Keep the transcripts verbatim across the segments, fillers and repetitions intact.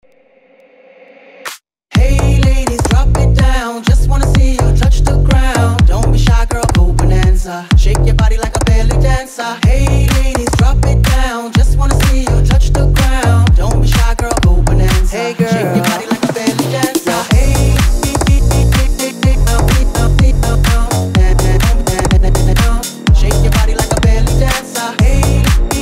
Hey ladies, drop it down. Just wanna see you touch the ground. Don't be shy, girl, go bonanza. Shake your body like a belly dancer. Hey ladies, drop it down. Just wanna see you touch the ground. Don't be shy, girl, go bonanza. Hey girl, shake your body like a belly dancer. Hey. Shake your body like a belly dancer. Hey.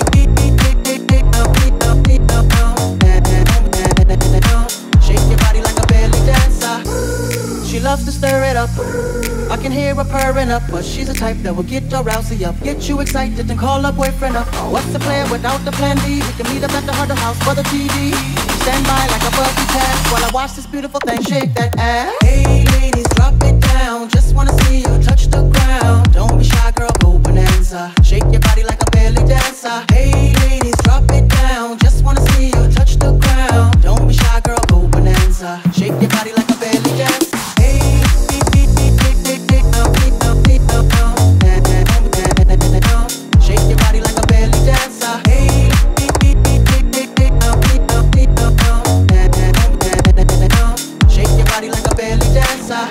Shake your body like a belly dancer. She loves to stir it up. I can hear her purring up, but she's the type that will get your rousey up, get you excited and call her boyfriend up. What's the plan without the plan B? We can meet up at the Huddle House for the T V. Stand by like a buggy pass while I watch this beautiful thing shake that ass. Hey ladies, drop it down. Just wanna see you touch the ground. Don't be shy, girl, go bonanza. Shake your body like a belly dancer. Hey ladies, drop it down. Just wanna see you touch the ground. Don't be shy, girl, go bonanza. Shake your body like a belly dancer. Hey. Shake your body like a belly dancer. Hey. Shake your body like a belly dancer.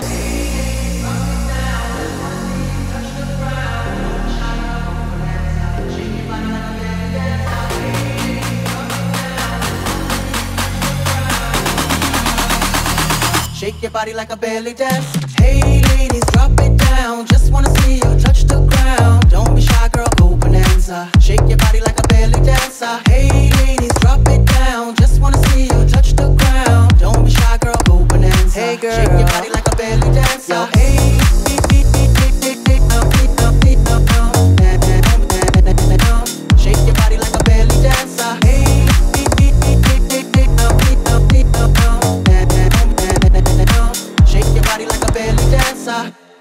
Shake your body like a belly dance. Hey ladies, drop it down. Just wanna see you touch the ground. Don't be shy, girl, go bonanza. Shake your body like a belly dancer. Hey ladies, drop it down. Just wanna see you touch the ground. Don't be shy, girl, go bonanza. Hey girl, shake your body like a belly dancer. Hey. Shake your body like a belly dancer. Hey. Shake your body like a belly dancer.